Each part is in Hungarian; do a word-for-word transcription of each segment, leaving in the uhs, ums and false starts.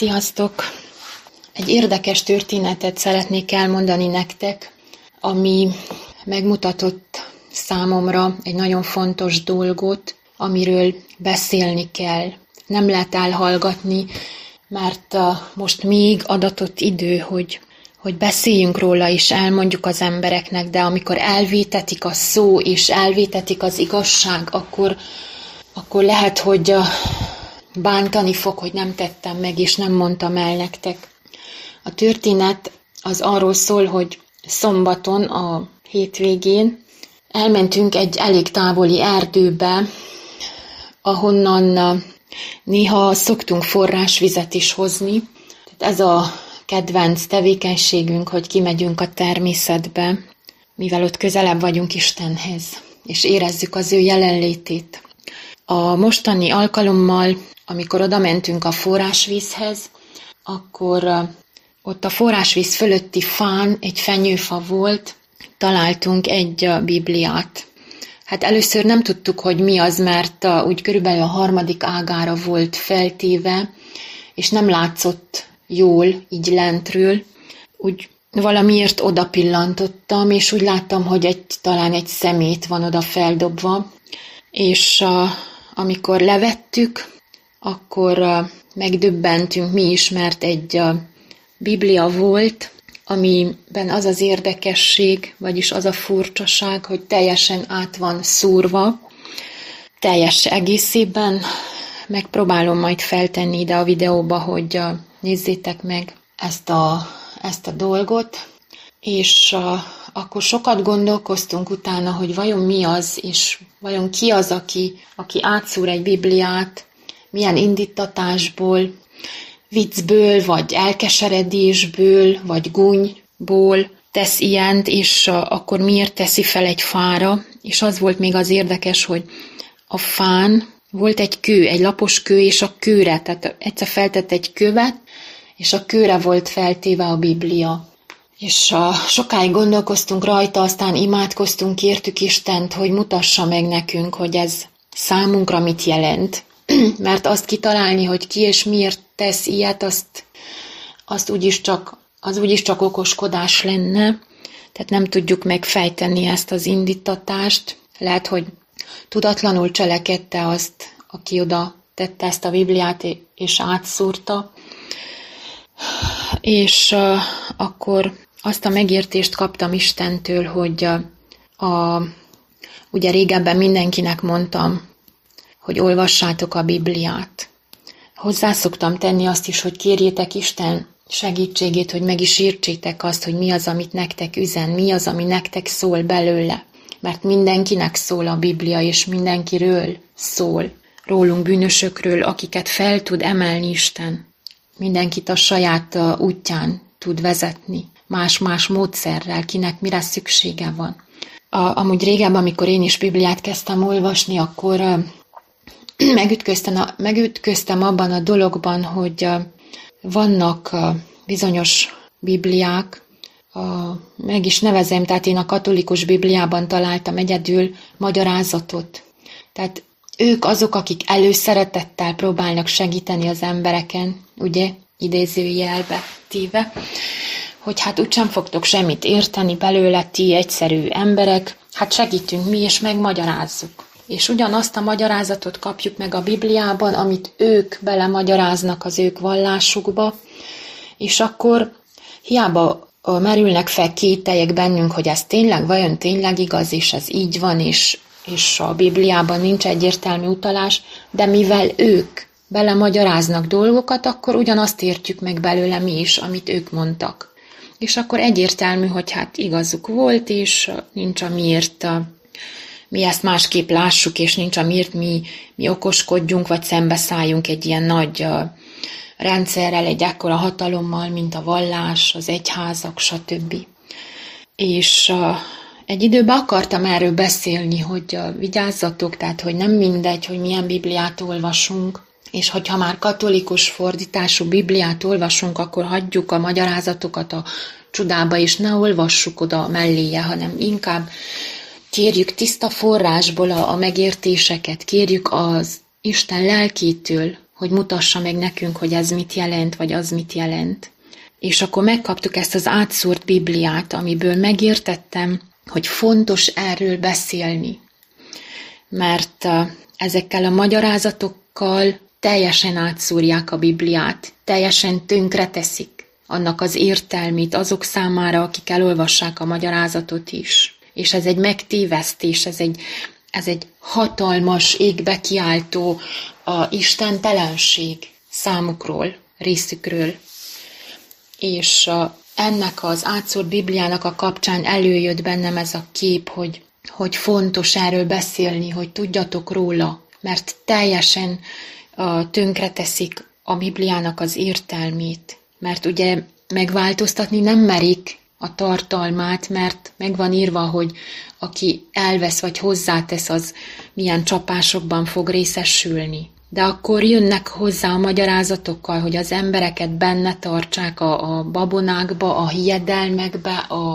Sziasztok! Egy érdekes történetet szeretnék elmondani nektek, ami megmutatott számomra egy nagyon fontos dolgot, amiről beszélni kell. Nem lehet elhallgatni, mert most még adatott idő, hogy, hogy beszéljünk róla és elmondjuk az embereknek, de amikor elvétetik a szó és elvétetik az igazság, akkor, akkor lehet, hogy bántani fog, hogy nem tettem meg, és nem mondtam el nektek. A történet az arról szól, hogy szombaton, a hétvégén elmentünk egy elég távoli erdőbe, ahonnan néha szoktunk forrásvizet is hozni. Tehát ez a kedvenc tevékenységünk, hogy kimegyünk a természetbe, mivel ott közelebb vagyunk Istenhez, és érezzük az ő jelenlétét. A mostani alkalommal, amikor oda mentünk a forrásvízhez, akkor ott a forrásvíz fölötti fán egy fenyőfa volt, találtunk egy Bibliát. Hát először nem tudtuk, hogy mi az, mert úgy körülbelül a harmadik ágára volt feltéve, és nem látszott jól, így lentről. Úgy valamiért oda pillantottam, és úgy láttam, hogy egy, talán egy szemét van oda feldobva, és amikor levettük, akkor megdöbbentünk mi is, mert egy Biblia volt, amiben az az érdekesség, vagyis az a furcsaság, hogy teljesen át van szúrva, teljes egészében. Megpróbálom majd feltenni ide a videóba, hogy nézzétek meg ezt a, ezt a dolgot, és akkor sokat gondolkoztunk utána, hogy vajon mi az, és vajon ki az, aki, aki átszúr egy Bibliát, milyen indítatásból, viccből, vagy elkeseredésből, vagy gúnyból tesz ilyent, és akkor miért teszi fel egy fára. És az volt még az érdekes, hogy a fán volt egy kő, egy lapos kő, és a kőre, tehát egyszer feltett egy követ, és a kőre volt feltéve a Biblia. És a, sokáig gondolkoztunk rajta, aztán imádkoztunk, kértük Istent, hogy mutassa meg nekünk, hogy ez számunkra mit jelent. Mert azt kitalálni, hogy ki és miért tesz ilyet, azt, azt úgyis csak, az úgyis csak okoskodás lenne. Tehát nem tudjuk megfejteni ezt az indítatást. Lehet, hogy tudatlanul cselekedte azt, aki oda tette ezt a Bibliát, és átszúrta. És uh, akkor azt a megértést kaptam Istentől, hogy uh, a, ugye régebben mindenkinek mondtam, hogy olvassátok a Bibliát. Hozzá szoktam tenni azt is, hogy kérjétek Isten segítségét, hogy meg is értsétek azt, hogy mi az, amit nektek üzen, mi az, ami nektek szól belőle. Mert mindenkinek szól a Biblia, és mindenkiről szól. Rólunk bűnösökről, akiket fel tud emelni Isten. Mindenkit a saját útján tud vezetni, más-más módszerrel, kinek mire szüksége van. A, amúgy régebben, amikor én is Bibliát kezdtem olvasni, akkor megütköztem, a, megütköztem abban a dologban, hogy vannak bizonyos Bibliák, meg is nevezem, tehát én a katolikus Bibliában találtam egyedül magyarázatot. Tehát ők azok, akik előszeretettel próbálnak segíteni az embereken, ugye, idézőjelbe téve, hogy hát úgysem fogtok semmit érteni belőle, ti egyszerű emberek, hát segítünk mi, és megmagyarázzuk. És ugyanazt a magyarázatot kapjuk meg a Bibliában, amit ők belemagyaráznak az ők vallásukba, és akkor hiába merülnek fel kételyek bennünk, hogy ez tényleg, vajon tényleg igaz, és ez így van, és, és a Bibliában nincs egyértelmű utalás, de mivel ők belemagyaráznak dolgokat, akkor ugyanazt értjük meg belőle mi is, amit ők mondtak. És akkor egyértelmű, hogy hát igazuk volt, és nincs amiért mi ezt másképp lássuk, és nincs amiért mi, mi okoskodjunk, vagy szembeszálljunk egy ilyen nagy rendszerrel, egy ekkora hatalommal, mint a vallás, az egyházak, stb. És egy időben akartam erről beszélni, hogy vigyázzatok, tehát hogy nem mindegy, hogy milyen Bibliát olvasunk, és hogyha már katolikus fordítású Bibliát olvasunk, akkor hagyjuk a magyarázatokat a csodába, és ne olvassuk oda melléje, hanem inkább kérjük tiszta forrásból a, a megértéseket, kérjük az Isten lelkétől, hogy mutassa meg nekünk, hogy ez mit jelent, vagy az mit jelent. És akkor megkaptuk ezt az átszúrt Bibliát, amiből megértettem, hogy fontos erről beszélni. Mert ezekkel a magyarázatokkal teljesen átszúrják a Bibliát, teljesen tönkreteszik annak az értelmét azok számára, akik elolvassák a magyarázatot is. És ez egy megtévesztés, ez egy, ez egy hatalmas, égbe kiáltó a istentelenség számukról, részükről. És ennek az átszúrt Bibliának a kapcsán előjött bennem ez a kép, hogy, hogy fontos erről beszélni, hogy tudjatok róla, mert teljesen uh, tönkreteszik a Bibliának az értelmét. Mert ugye megváltoztatni nem merik a tartalmát, mert meg van írva, hogy aki elvesz vagy hozzátesz, az milyen csapásokban fog részesülni. De akkor jönnek hozzá a magyarázatokkal, hogy az embereket benne tartsák a, a babonákba, a hiedelmekbe, a,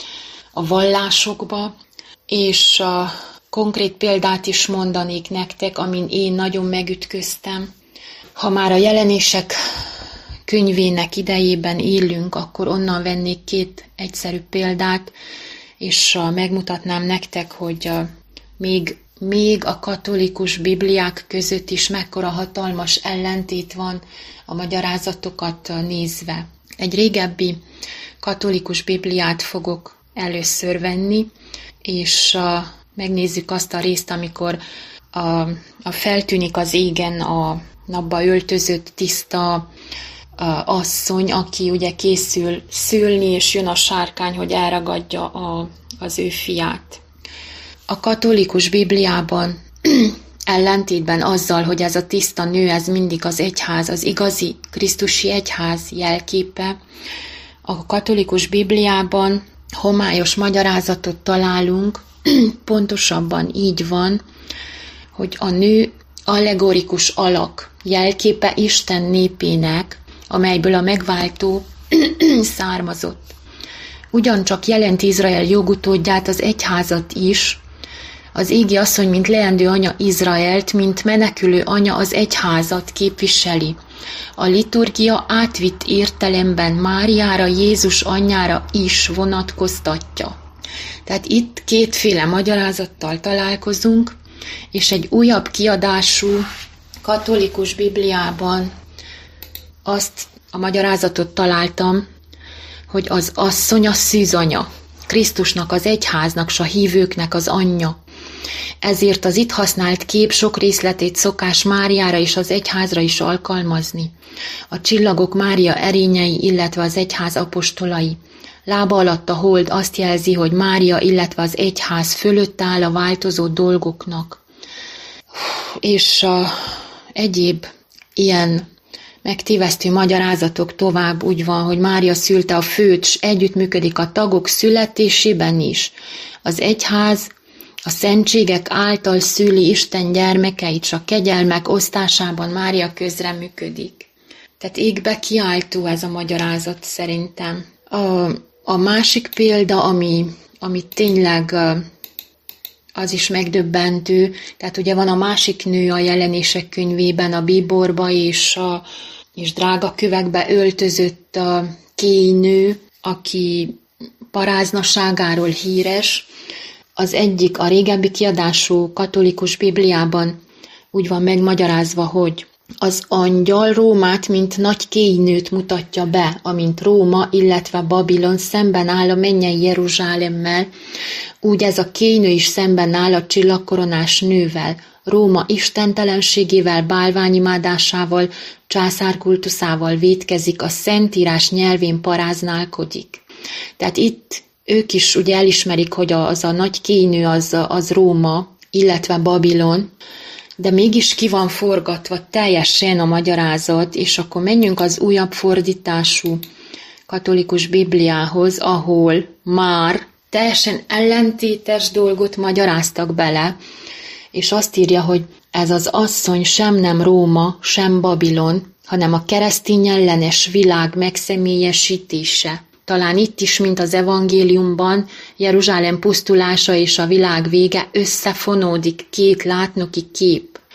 a vallásokba, és a konkrét példát is mondanék nektek, amin én nagyon megütköztem. Ha már a jelenések könyvének idejében élünk, akkor onnan vennék két egyszerű példát, és megmutatnám nektek, hogy még, még a katolikus bibliák között is mekkora hatalmas ellentét van a magyarázatokat nézve. Egy régebbi katolikus bibliát fogok először venni, és megnézzük azt a részt, amikor a, a feltűnik az égen a napba öltözött tiszta asszony, aki ugye készül szülni, és jön a sárkány, hogy elragadja a, az ő fiát. A katolikus Bibliában ellentétben azzal, hogy ez a tiszta nő, ez mindig az egyház, az igazi krisztusi egyház jelképe, a katolikus Bibliában homályos magyarázatot találunk, pontosabban így van, hogy a nő allegorikus alak, jelképe Isten népének, amelyből a megváltó származott. Ugyancsak jelent Izrael jogutódját, az egyházat is, az égi asszony, mint leendő anya Izraelt, mint menekülő anya az egyházat képviseli. A liturgia átvitt értelemben Máriára, Jézus anyjára is vonatkoztatja. Tehát itt kétféle magyarázattal találkozunk, és egy újabb kiadású katolikus Bibliában azt a magyarázatot találtam, hogy az asszony a szűzanya, Krisztusnak, az egyháznak, s a hívőknek az anyja. Ezért az itt használt kép sok részletét szokás Máriára és az egyházra is alkalmazni. A csillagok Mária erényei, illetve az egyház apostolai. Lába alatt a hold azt jelzi, hogy Mária, illetve az egyház fölött áll a változó dolgoknak. És a egyéb ilyen megtévesztő magyarázatok tovább úgy van, hogy Mária szülte a főt, s együttműködik a tagok születésében is. Az egyház a szentségek által szüli Isten gyermekeit, s a kegyelmek osztásában Mária közreműködik. Tehát égbe kiáltó ez a magyarázat szerintem. A, a másik példa, ami, ami tényleg az is megdöbbentő, tehát ugye van a másik nő a jelenések könyvében, a bíborba és, a, és drága kövekbe öltözött a kélynő, aki paráznaságáról híres. Az egyik, a régebbi kiadású katolikus Bibliában úgy van megmagyarázva, hogy az angyal Rómát, mint nagy kélynőt mutatja be, amint Róma, illetve Babilon szemben áll a mennyei Jeruzsálemmel, úgy ez a kélynő is szemben áll a csillagkoronás nővel, Róma istentelenségével, bálványimádásával, császárkultuszával vétkezik, a Szentírás nyelvén paráználkodik. Tehát itt ők is ugye elismerik, hogy az a nagy kélynő az, az Róma, illetve Babilon, de mégis ki van forgatva teljesen a magyarázat, és akkor menjünk az újabb fordítású katolikus Bibliához, ahol már teljesen ellentétes dolgot magyaráztak bele, és azt írja, hogy ez az asszony sem nem Róma, sem Babilon, hanem a keresztény ellenes világ megszemélyesítése. Talán itt is, mint az evangéliumban, Jeruzsálem pusztulása és a világ vége összefonódik két látnoki kép.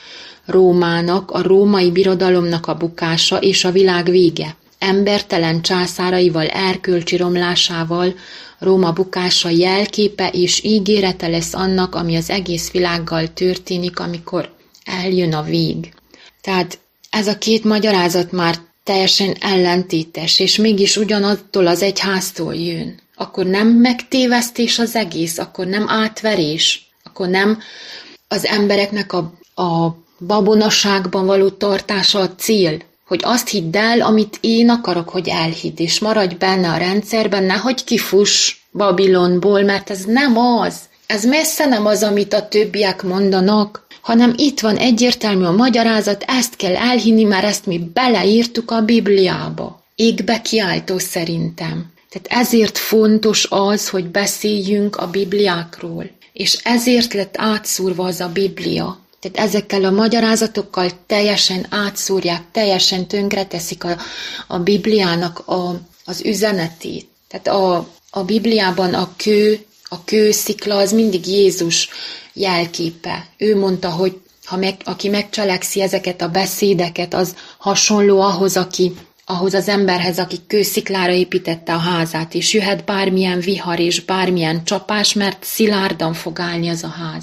Rómának, a római birodalomnak a bukása és a világ vége. Embertelen császáraival, erkölcsi romlásával Róma bukása jelképe és ígérete lesz annak, ami az egész világgal történik, amikor eljön a vég. Tehát ez a két magyarázat már teljesen ellentétes, és mégis ugyanattól az egyháztól jön. Akkor nem megtévesztés az egész, akkor nem átverés, akkor nem az embereknek a, a babonaságban való tartása a cél, hogy azt hidd el, amit én akarok, hogy elhidd, és maradj benne a rendszerben, nehogy kifuss Babilonból, mert ez nem az. Ez messze nem az, amit a többiek mondanak, hanem itt van egyértelmű a magyarázat, ezt kell elhinni, mert ezt mi beleírtuk a Bibliába. Égbe kiáltó szerintem. Tehát ezért fontos az, hogy beszéljünk a Bibliákról. És ezért lett átszúrva az a Biblia. Tehát ezekkel a magyarázatokkal teljesen átszúrják, teljesen tönkreteszik a, a Bibliának a, az üzenetét. Tehát a, a Bibliában a kő, a kőszikla az mindig Jézus jelképe. Ő mondta, hogy ha meg, aki megcselekszi ezeket a beszédeket, az hasonló ahhoz, aki, ahhoz az emberhez, aki kősziklára építette a házát, és jöhet bármilyen vihar és bármilyen csapás, mert szilárdan fog állni az a ház.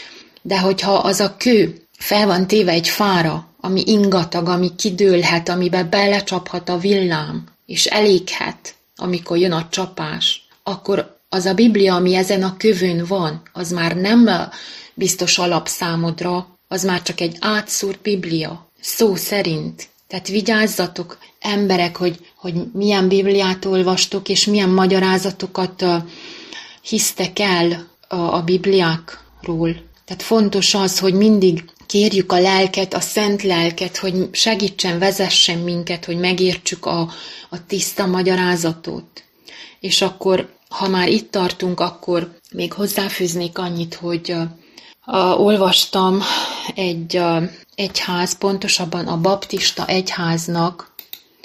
De hogyha az a kő fel van téve egy fára, ami ingatag, ami kidőlhet, amiben belecsaphat a villám, és eléghet, amikor jön a csapás, akkor az a Biblia, ami ezen a kövön van, az már nem biztos alap számodra, az már csak egy átszúrt Biblia, szó szerint. Tehát vigyázzatok, emberek, hogy, hogy milyen Bibliát olvastok, és milyen magyarázatokat uh, hisztek el a, a Bibliákról. Tehát fontos az, hogy mindig kérjük a lelket, a szent lelket, hogy segítsen, vezessen minket, hogy megértsük a, a tiszta magyarázatot. És akkor, ha már itt tartunk, akkor még hozzáfűznék annyit, hogy uh, uh, olvastam egy uh, egyház, pontosabban a baptista egyháznak,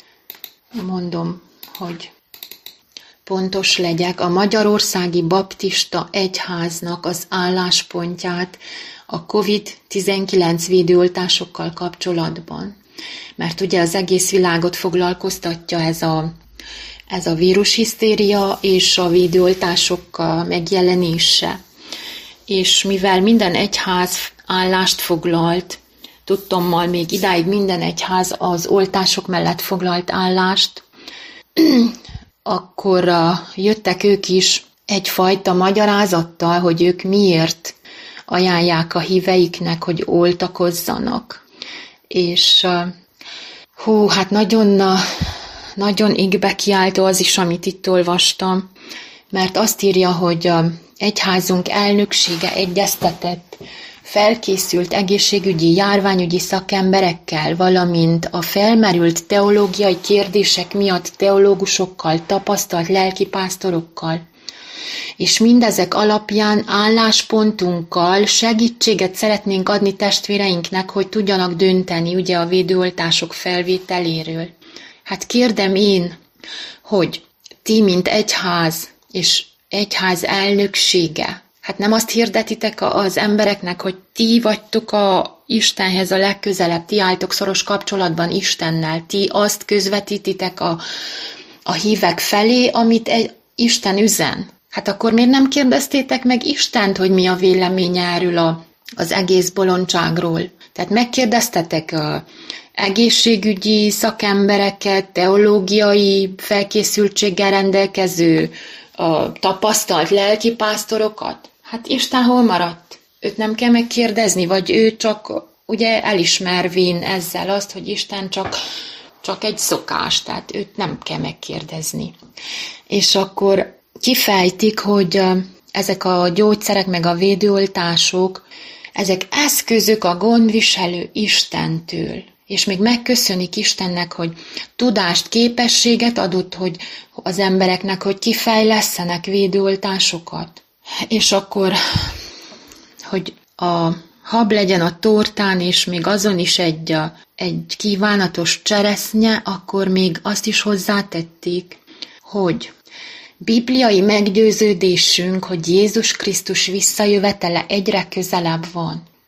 mondom, hogy pontos legyek, a Magyarországi Baptista Egyháznak az álláspontját a kovid tizenkilenc védőoltásokkal kapcsolatban. Mert ugye az egész világot foglalkoztatja ez a, ez a vírushisztéria és a védőoltások megjelenése. És mivel minden egyház állást foglalt, tudtommal még idáig minden egyház az oltások mellett foglalt állást, akkor uh, jöttek ők is egyfajta magyarázattal, hogy ők miért ajánlják a híveiknek, hogy oltakozzanak. És uh, hú, hát nagyon, uh, nagyon égbe kiáltó az is, amit itt olvastam, mert azt írja, hogy uh, egyházunk elnöksége egyeztetett felkészült egészségügyi, járványügyi szakemberekkel, valamint a felmerült teológiai kérdések miatt teológusokkal, tapasztalt lelkipásztorokkal. És mindezek alapján álláspontunkkal segítséget szeretnénk adni testvéreinknek, hogy tudjanak dönteni ugye a védőoltások felvételéről. Hát kérdem én, hogy ti, mint egyház és egyház elnöksége, hát nem azt hirdetitek az embereknek, hogy ti vagytok a Istenhez a legközelebb, ti álltok szoros kapcsolatban Istennel, ti azt közvetítitek a, a hívek felé, amit egy Isten üzen. Hát akkor miért nem kérdeztétek meg Istent, hogy mi a véleménye erről a, az egész bolondságról? Tehát megkérdeztetek a egészségügyi szakembereket, teológiai felkészültséggel rendelkező, a tapasztalt lelkipásztorokat? Hát Isten hol maradt? Őt nem kell megkérdezni, vagy ő csak ugye elismervén ezzel azt, hogy Isten csak, csak egy szokás, tehát őt nem kell megkérdezni. És akkor kifejtik, hogy ezek a gyógyszerek meg a védőoltások, ezek eszközök a gondviselő Istentől. És még megköszönik Istennek, hogy tudást, képességet adott, hogy az embereknek, hogy kifejlesszenek védőoltásokat. És akkor, hogy a hab legyen a tortán, és még azon is egy, egy kívánatos cseresznye, akkor még azt is hozzátették, hogy bibliai meggyőződésünk, hogy Jézus Krisztus visszajövetele egyre közelebb van.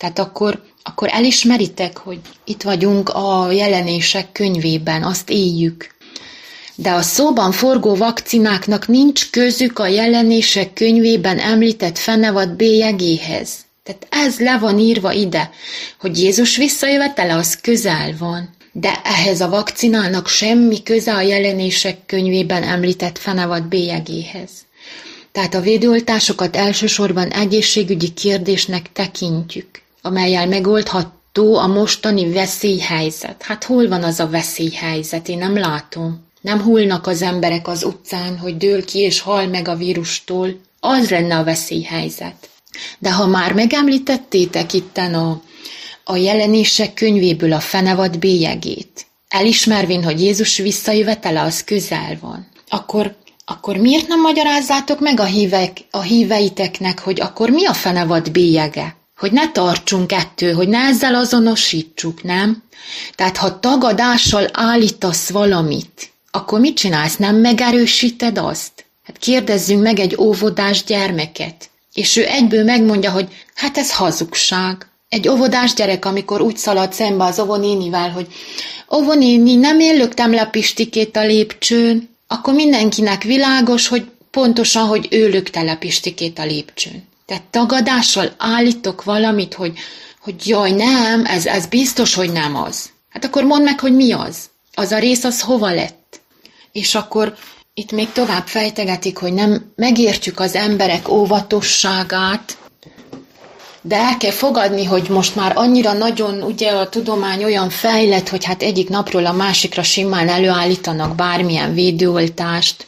Tehát akkor, akkor elismeritek, hogy itt vagyunk a Jelenések könyvében, azt éljük. De a szóban forgó vakcináknak nincs közük a Jelenések könyvében említett fenevad bélyegéhez. Tehát ez le van írva ide, hogy Jézus visszajövetele az közel van. De ehhez a vakcinának semmi köze a Jelenések könyvében említett fenevad bélyegéhez. Tehát a védőoltásokat elsősorban egészségügyi kérdésnek tekintjük, amellyel megoldható a mostani veszélyhelyzet. Hát hol van az a veszélyhelyzet? Én nem látom. Nem hullnak az emberek az utcán, hogy dől ki és hal meg a vírustól. Az lenne a veszélyhelyzet. De ha már megemlítettétek itten a, a Jelenések könyvéből a fenevad bélyegét, elismervén, hogy Jézus visszajövetele az közel van, akkor, akkor miért nem magyarázzátok meg a, hívek, a híveiteknek, hogy akkor mi a fenevad bélyege? Hogy ne tartsunk ettől, hogy ne ezzel azonosítsuk, nem? Tehát ha tagadással állítasz valamit, akkor mit csinálsz? Nem megerősíted azt? Hát kérdezzünk meg egy óvodás gyermeket, és ő egyből megmondja, hogy hát ez hazugság. Egy óvodás gyerek, amikor úgy szalad szembe az óvonénivel, hogy óvonéni, nem én löktem le Pistikét a lépcsőn, akkor mindenkinek világos, hogy pontosan, hogy ő lökte le Pistikét a lépcsőn. Tehát tagadással állítok valamit, hogy, hogy jaj, nem, ez, ez biztos, hogy nem az. Hát akkor mondd meg, hogy mi az. Az a rész, az hova lett? És akkor itt még tovább fejtegetik, hogy nem megértjük az emberek óvatosságát, de el kell fogadni, hogy most már annyira nagyon, ugye a tudomány olyan fejlett, hogy hát egyik napról a másikra simán előállítanak bármilyen védőoltást,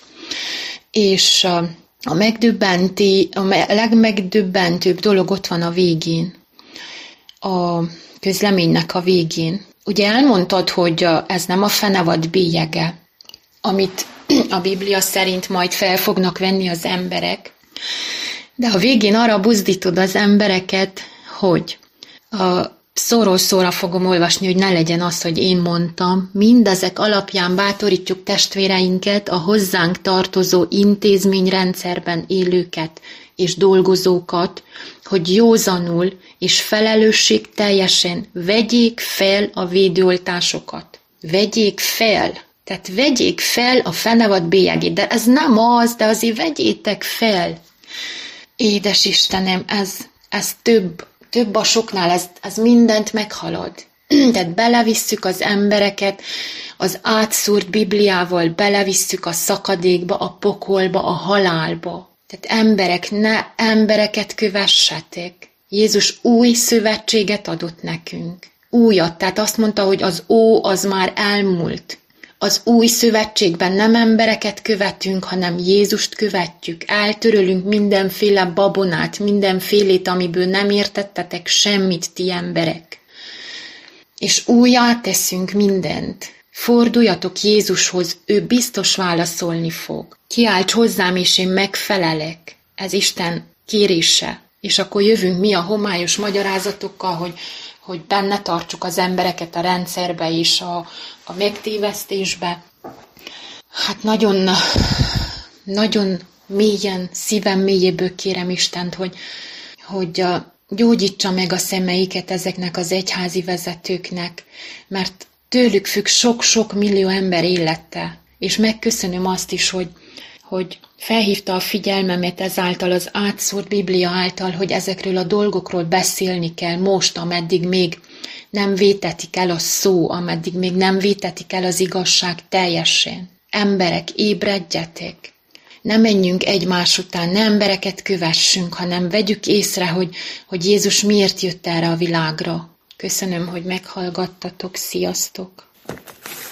és a, megdöbbenti, a legmegdöbbentőbb dolog ott van a végén, a közleménynek a végén. Ugye elmondtad, hogy ez nem a fenevad bélyege, amit a Biblia szerint majd fel fognak venni az emberek, de a végén arra buzdítod az embereket, hogy a szóról szóra fogom olvasni, hogy ne legyen az, hogy én mondtam, mindezek alapján bátorítjuk testvéreinket, a hozzánk tartozó intézményrendszerben élőket és dolgozókat, hogy józanul és felelősségteljesen vegyék fel a védőoltásokat. Vegyék fel! Tehát vegyék fel a fenevad bélyegét, de ez nem az, de azért vegyétek fel. Édes Istenem, ez, ez több, több a soknál, ez, ez mindent meghalad. Tehát belevisszük az embereket, az átszúrt Bibliával belevisszük a szakadékba, a pokolba, a halálba. Tehát emberek, ne embereket kövessetek. Jézus új szövetséget adott nekünk. Újat, tehát azt mondta, hogy az ó az már elmúlt. Az új szövetségben nem embereket követünk, hanem Jézust követjük. Eltörölünk mindenféle babonát, mindenfélét, amiből nem értettetek semmit, ti emberek. És újjá teszünk mindent. Forduljatok Jézushoz, ő biztos válaszolni fog. Kiálts hozzám, és én megfelelek. Ez Isten kérése. És akkor jövünk mi a homályos magyarázatokkal, hogy hogy benne tartsuk az embereket a rendszerbe és a, a megtévesztésbe. Hát nagyon, nagyon mélyen, szívem mélyéből kérem Istent, hogy, hogy gyógyítsa meg a szemeiket ezeknek az egyházi vezetőknek, mert tőlük függ sok-sok millió ember élete. És megköszönöm azt is, hogy, hogy felhívta a figyelmemet ezáltal az átszúrt Biblia által, hogy ezekről a dolgokról beszélni kell most, ameddig még nem vétetik el a szó, ameddig még nem vétetik el az igazság teljesen. Emberek, ébredjetek! Ne menjünk egymás után, ne embereket kövessünk, hanem vegyük észre, hogy, hogy Jézus miért jött erre a világra. Köszönöm, hogy meghallgattatok, sziasztok!